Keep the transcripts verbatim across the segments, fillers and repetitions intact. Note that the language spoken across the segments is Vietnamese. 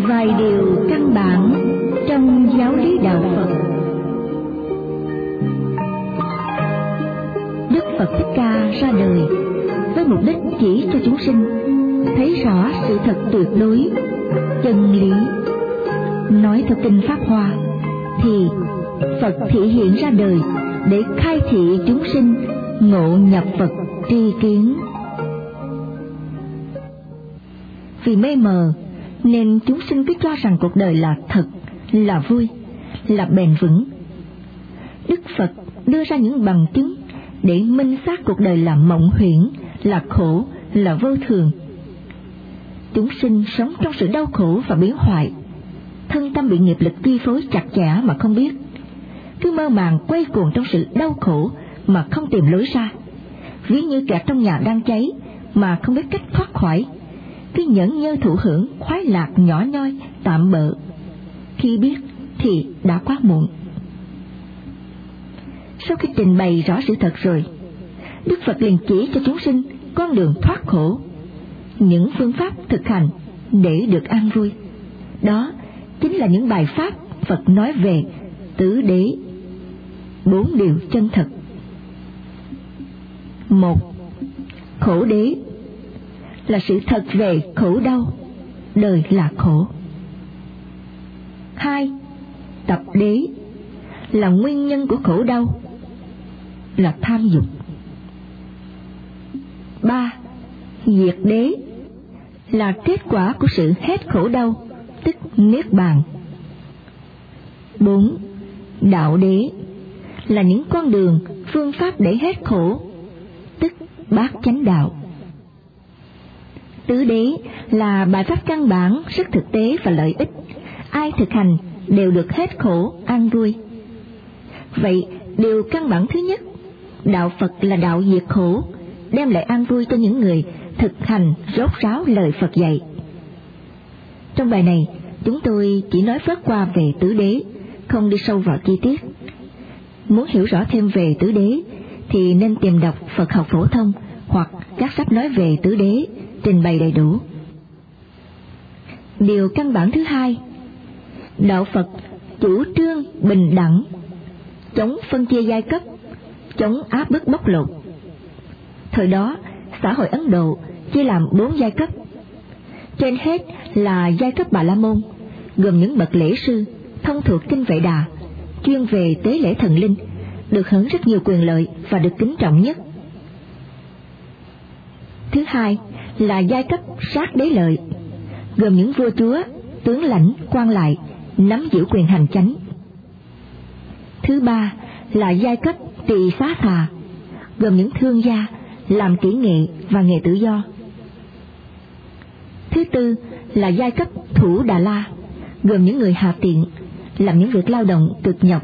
Vài điều căn bản trong giáo lý đạo Phật. Đức Phật Thích Ca ra đời với mục đích chỉ cho chúng sinh thấy rõ sự thật tuyệt đối, chân lý. Nói theo kinh Pháp Hoa thì Phật thị hiện ra đời để khai thị chúng sinh ngộ nhập Phật tri kiến. Vì mê mờ nên chúng sinh cứ cho rằng cuộc đời là thật, là vui, là bền vững. Đức Phật đưa ra những bằng chứng để minh xác cuộc đời là mộng huyễn, là khổ, là vô thường. Chúng sinh sống trong sự đau khổ và biến hoại, thân tâm bị nghiệp lực chi phối chặt chẽ mà không biết, cứ mơ màng quay cuồng trong sự đau khổ mà không tìm lối ra, ví như kẹt trong nhà đang cháy mà không biết cách thoát khỏi, cứ nhẫn nhơ thụ hưởng khoái lạc nhỏ nhoi tạm bợ. Khi biết thì đã quá muộn. Sau khi trình bày rõ sự thật rồi, Đức Phật liền chỉ cho chúng sinh con đường thoát khổ, những phương pháp thực hành để được an vui. Đó chính là những bài pháp Phật nói về tứ đế, bốn điều chân thật. Một, khổ đế là sự thật về khổ đau, đời là khổ. Hai, tập đế là nguyên nhân của khổ đau, là tham dục. Ba, diệt đế là kết quả của sự hết khổ đau, tức niết bàn. Bốn, đạo đế là những con đường, phương pháp để hết khổ, tức bát chánh đạo. Tứ đế là bài pháp căn bản, rất thực tế và lợi ích, ai thực hành đều được hết khổ, an vui. Vậy điều căn bản thứ nhất, đạo Phật là đạo diệt khổ, đem lại an vui cho những người thực hành rốt ráo lời Phật dạy. Trong bài này, chúng tôi chỉ nói phớt qua về tứ đế, không đi sâu vào chi tiết. Muốn hiểu rõ thêm về tứ đế thì nên tìm đọc Phật học phổ thông hoặc các sách nói về tứ đế, trình bày đầy đủ. Điều căn bản thứ hai, đạo Phật chủ trương bình đẳng, chống phân chia giai cấp, chống áp bức bóc lột. Thời đó, xã hội Ấn Độ chia làm bốn giai cấp. Trên hết là giai cấp Bà La Môn, gồm những bậc lễ sư, thông thuộc kinh Vệ Đà, chuyên về tế lễ thần linh, được hưởng rất nhiều quyền lợi và được kính trọng nhất. Thứ hai là giai cấp Sát Đế Lợi, gồm những vua chúa, tướng lãnh, quan lại, nắm giữ quyền hành chánh. Thứ ba là giai cấp Tỳ Xá Thà, gồm những thương gia, làm kỹ nghệ và nghề tự do. Thứ tư là giai cấp Thủ Đà La, gồm những người hạ tiện, làm những việc lao động cực nhọc.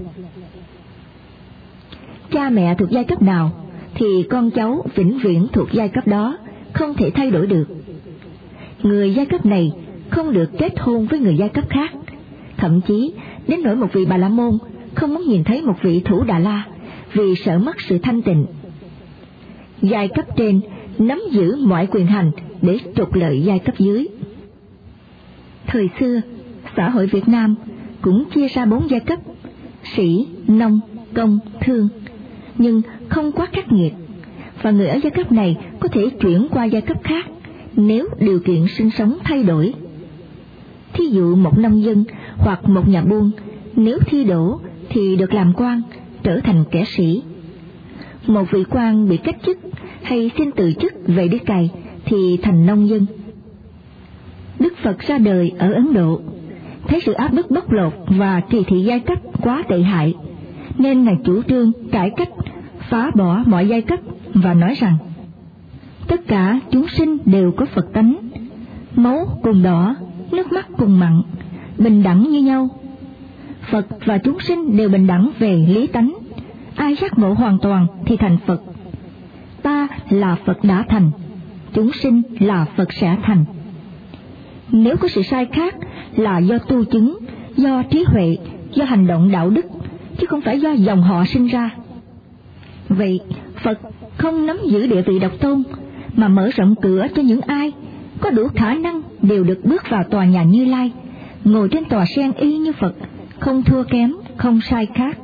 Cha mẹ thuộc giai cấp nào thì con cháu vĩnh viễn thuộc giai cấp đó, không thể thay đổi được. Người giai cấp này không được kết hôn với người giai cấp khác, thậm chí đến nỗi một vị Bà La Môn không muốn nhìn thấy một vị Thủ Đà La vì sợ mất sự thanh tịnh. Giai cấp trên nắm giữ mọi quyền hành để trục lợi giai cấp dưới. Thời xưa, xã hội Việt Nam cũng chia ra bốn giai cấp: sĩ, nông, công, thương, nhưng không quá khắc nghiệt, và người ở giai cấp này có thể chuyển qua giai cấp khác nếu điều kiện sinh sống thay đổi. Thí dụ một nông dân hoặc một nhà buôn, nếu thi đỗ thì được làm quan, trở thành kẻ sĩ. Một vị quan bị cách chức hay xin từ chức về đi cày thì thành nông dân. Đức Phật ra đời ở Ấn Độ, thấy sự áp bức bóc lột và kỳ thị giai cấp quá tệ hại, nên Ngài chủ trương cải cách, phá bỏ mọi giai cấp và nói rằng tất cả chúng sinh đều có Phật tánh, máu cùng đỏ, nước mắt cùng mặn, bình đẳng như nhau. Phật và chúng sinh đều bình đẳng về lý tánh, ai giác ngộ hoàn toàn thì thành Phật. Ta là Phật đã thành, chúng sinh là Phật sẽ thành. Nếu có sự sai khác là do tu chứng, do trí huệ, do hành động đạo đức, chứ không phải do dòng họ sinh ra. Vậy Phật không nắm giữ địa vị độc tôn, mà mở rộng cửa cho những ai có đủ khả năng đều được bước vào tòa nhà Như Lai, ngồi trên tòa sen y như Phật, không thua kém, không sai khác.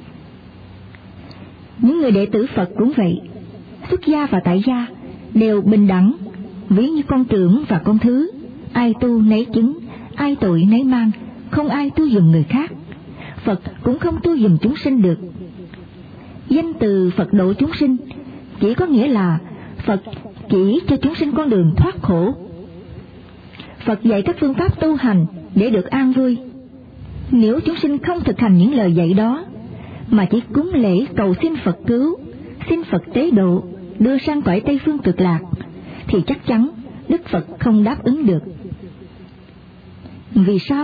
Những người đệ tử Phật cũng vậy, xuất gia và tại gia đều bình đẳng, ví như con trưởng và con thứ, ai tu nấy chứng, ai tội nấy mang, không ai tu dùm người khác. Phật cũng không tu dùm chúng sinh được. Danh từ Phật độ chúng sinh chỉ có nghĩa là Phật chỉ cho chúng sinh con đường thoát khổ. Phật dạy các phương pháp tu hành để được an vui. Nếu chúng sinh không thực hành những lời dạy đó, mà chỉ cúng lễ cầu xin Phật cứu, xin Phật tế độ, đưa sang cõi Tây Phương Cực Lạc, thì chắc chắn Đức Phật không đáp ứng được. Vì sao?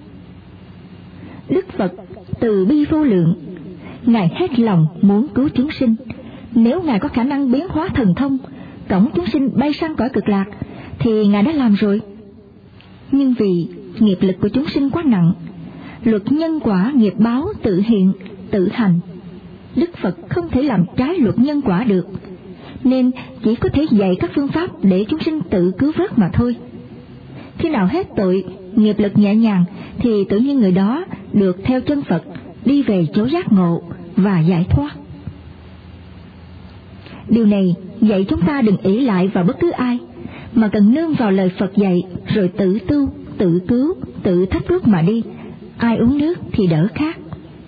Đức Phật từ bi vô lượng, Ngài hết lòng muốn cứu chúng sinh. Nếu Ngài có khả năng biến hóa thần thông, cõng chúng sinh bay sang cõi Cực Lạc, thì Ngài đã làm rồi. Nhưng vì nghiệp lực của chúng sinh quá nặng, luật nhân quả nghiệp báo tự hiện, tự hành, Đức Phật không thể làm trái luật nhân quả được, nên chỉ có thể dạy các phương pháp để chúng sinh tự cứu vớt mà thôi. Khi nào hết tội, nghiệp lực nhẹ nhàng, thì tự nhiên người đó được theo chân Phật đi về chỗ giác ngộ và giải thoát. Điều này dạy chúng ta đừng ỷ lại vào bất cứ ai, mà cần nương vào lời Phật dạy, rồi tự tu, tự cứu, tự thắp đuốc mà đi. Ai uống nước thì đỡ khát.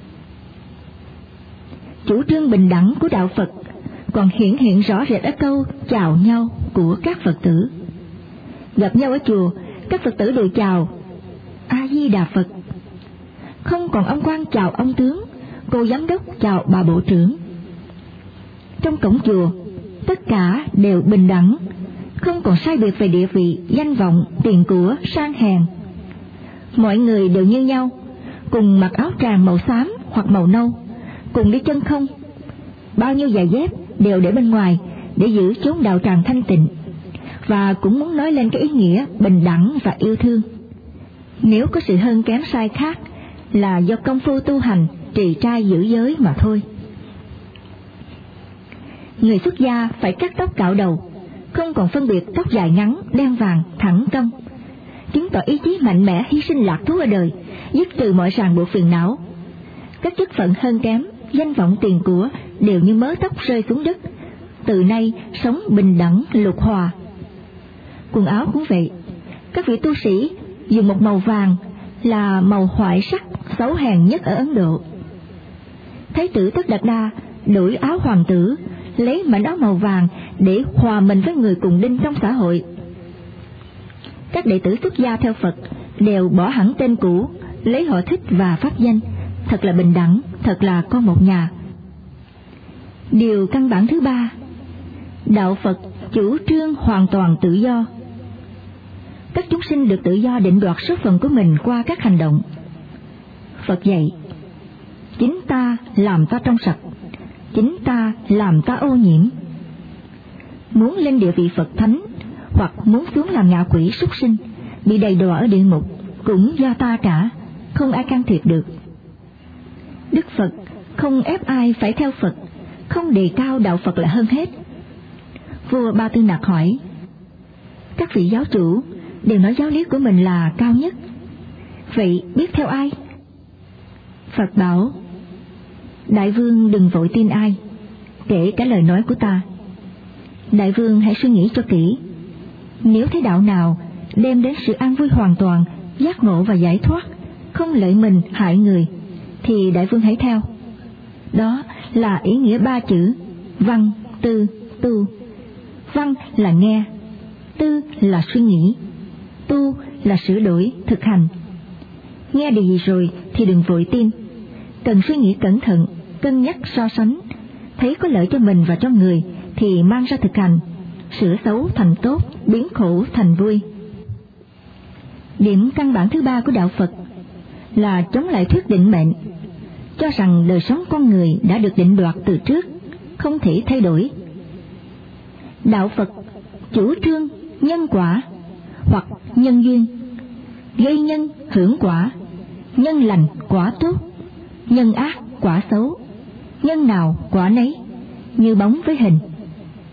Chủ trương bình đẳng của đạo Phật còn hiển hiện rõ rệt ở câu chào nhau của các Phật tử. Gặp nhau ở chùa, các Phật tử đều chào A Di Đà Phật. Không còn ông quan chào ông tướng, cô giám đốc chào bà bộ trưởng. Trong cổng chùa, tất cả đều bình đẳng, không còn sai biệt về địa vị, danh vọng, tiền của, sang hèn. Mọi người đều như nhau, cùng mặc áo tràng màu xám hoặc màu nâu, cùng đi chân không. Bao nhiêu giày dép đều để bên ngoài để giữ chốn đạo tràng thanh tịnh, và cũng muốn nói lên cái ý nghĩa bình đẳng và yêu thương. Nếu có sự hơn kém sai khác là do công phu tu hành, trì trai giữ giới mà thôi. Người xuất gia phải cắt tóc cạo đầu, không còn phân biệt tóc dài ngắn, đen vàng, thẳng cong, chứng tỏ ý chí mạnh mẽ hy sinh lạc thú ở đời, dứt trừ mọi ràng buộc phiền não. Các chức phận hơn kém, danh vọng tiền của đều như mớ tóc rơi xuống đất. Từ nay sống bình đẳng lục hòa. Quần áo cũng vậy, các vị tu sĩ dùng một màu vàng là màu hoại sắc xấu hèn nhất ở Ấn Độ. Thái tử Tất Đạt Đa đổi áo hoàng tử, lấy mảnh áo màu vàng để hòa mình với người cùng đinh trong xã hội. Các đệ tử xuất gia theo Phật đều bỏ hẳn tên cũ, lấy họ thích và pháp danh, thật là bình đẳng, thật là con một nhà. Điều căn bản thứ ba, đạo Phật chủ trương hoàn toàn tự do. Các chúng sinh được tự do định đoạt số phận của mình qua các hành động. Phật dạy, chính ta làm ta trong sạch, chính ta làm ta ô nhiễm. Muốn lên địa vị Phật thánh, hoặc muốn xuống làm ngạ quỷ súc sinh, bị đầy đọa ở địa ngục, cũng do ta cả, không ai can thiệp được. Đức Phật không ép ai phải theo Phật, không đề cao đạo Phật là hơn hết. Vua Ba Tư Nặc hỏi, các vị giáo chủ đều nói giáo lý của mình là cao nhất, vậy biết theo ai? Phật bảo, đại vương đừng vội tin ai, kể cả lời nói của ta. Đại vương hãy suy nghĩ cho kỹ. Nếu thấy đạo nào đem đến sự an vui hoàn toàn, giác ngộ và giải thoát, không lợi mình hại người, thì đại vương hãy theo. Đó là ý nghĩa ba chữ văn, tư, tu. Văn là nghe, tư là suy nghĩ, tu là sửa đổi, thực hành. Nghe điều gì rồi thì đừng vội tin, cần suy nghĩ cẩn thận, cân nhắc so sánh, thấy có lợi cho mình và cho người thì mang ra thực hành, sửa xấu thành tốt, biến khổ thành vui. Điểm căn bản thứ ba của đạo Phật là chống lại thuyết định mệnh, cho rằng đời sống con người đã được định đoạt từ trước, không thể thay đổi. Đạo Phật chủ trương nhân quả hoặc nhân duyên, gây nhân hưởng quả, nhân lành quả tốt, nhân ác quả xấu, nhân nào quả nấy, như bóng với hình.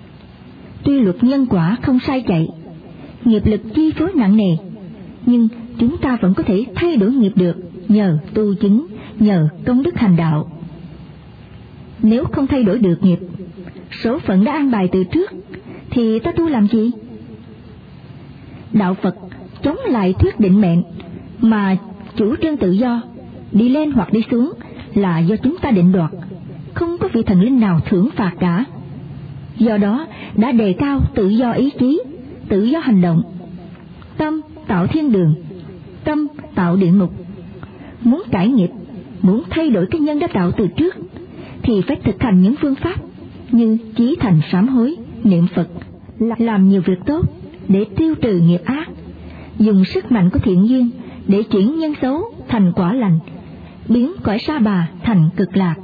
Tuy luật nhân quả không sai chạy, nghiệp lực chi phối nặng nề, nhưng chúng ta vẫn có thể thay đổi nghiệp được nhờ tu chứng, nhờ công đức hành đạo. Nếu không thay đổi được nghiệp, số phận đã an bài từ trước, thì ta tu làm gì? Đạo Phật chống lại thuyết định mệnh, mà chủ trương tự do, đi lên hoặc đi xuống là do chúng ta định đoạt, không có vị thần linh nào thưởng phạt cả. Do đó đã đề cao tự do ý chí, tự do hành động. Tâm tạo thiên đường, tâm tạo địa ngục. Muốn cải nghiệp, muốn thay đổi cái nhân đã tạo từ trước, thì phải thực hành những phương pháp như chí thành sám hối, niệm Phật, làm nhiều việc tốt để tiêu trừ nghiệp ác, dùng sức mạnh của thiện duyên để chuyển nhân xấu thành quả lành, biến cõi sa bà thành cực lạc.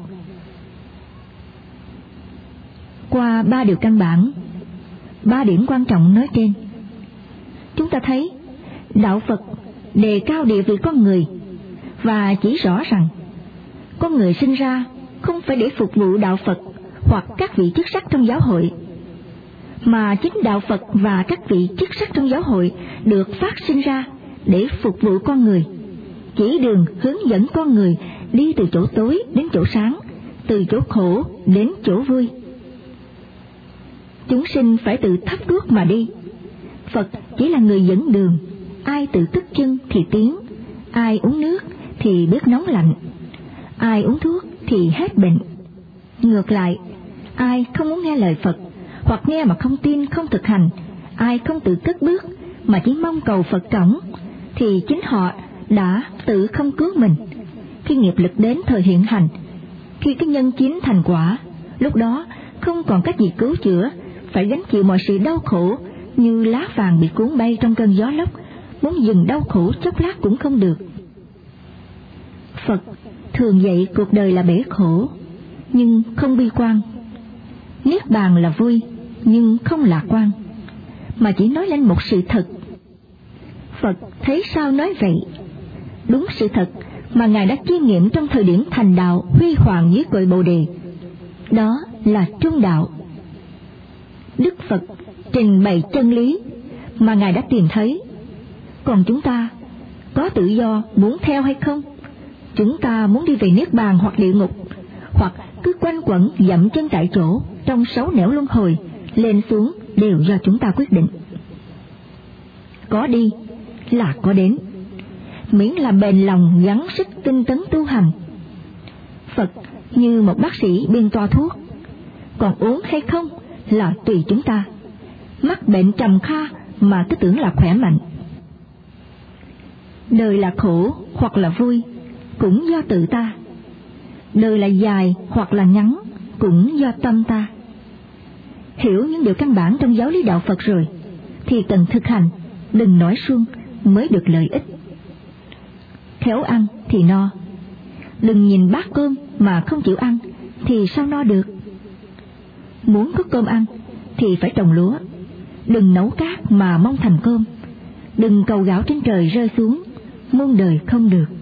Qua ba điều căn bản, ba điểm quan trọng nói trên, chúng ta thấy đạo Phật đề cao địa vị con người và chỉ rõ rằng con người sinh ra không phải để phục vụ đạo Phật hoặc các vị chức sắc trong giáo hội, mà chính đạo Phật và các vị chức sắc trong giáo hội được phát sinh ra để phục vụ con người, chỉ đường hướng dẫn con người đi từ chỗ tối đến chỗ sáng, từ chỗ khổ đến chỗ vui. Chúng sinh phải tự thắp đuốc mà đi. Phật chỉ là người dẫn đường, ai tự cất chân thì tiến, ai uống nước thì biết nóng lạnh, ai uống thuốc thì hết bệnh. Ngược lại, ai không muốn nghe lời Phật, hoặc nghe mà không tin, không thực hành, ai không tự cất bước mà chỉ mong cầu Phật cổng, thì chính họ đã tự không cứu mình. Khi nghiệp lực đến thời hiện hành, khi cái nhân chín thành quả, lúc đó không còn cách gì cứu chữa, phải gánh chịu mọi sự đau khổ như lá vàng bị cuốn bay trong cơn gió lốc, muốn dừng đau khổ chốc lát cũng không được. Phật thường dạy cuộc đời là bể khổ, nhưng không bi quan. Niết bàn là vui, nhưng không lạc quan, mà chỉ nói lên một sự thật. Phật thấy sao nói vậy, đúng sự thật mà Ngài đã chiêm nghiệm trong thời điểm thành đạo huy hoàng dưới cội Bồ Đề. Đó là trung đạo. Đức Phật trình bày chân lý mà Ngài đã tìm thấy. Còn chúng ta có tự do muốn theo hay không? Chúng ta muốn đi về Niết bàn hoặc địa ngục, hoặc cứ quanh quẩn dậm chân tại chỗ trong sáu nẻo luân hồi, lên xuống đều do chúng ta quyết định. Có đi là có đến, miễn là bền lòng gắng sức tinh tấn tu hành. Phật như một bác sĩ biên toa thuốc, còn uống hay không là tùy chúng ta. Mắc bệnh trầm kha mà cứ tưởng là khỏe mạnh. Đời là khổ hoặc là vui cũng do tự ta. Đời là dài hoặc là ngắn cũng do tâm ta. Hiểu những điều căn bản trong giáo lý đạo Phật rồi thì cần thực hành, đừng nói suông mới được lợi ích. Khéo ăn thì no, đừng nhìn bát cơm mà không chịu ăn thì sao no được. Muốn có cơm ăn thì phải trồng lúa, đừng nấu cát mà mong thành cơm. Đừng cầu gạo trên trời rơi xuống, muôn đời không được.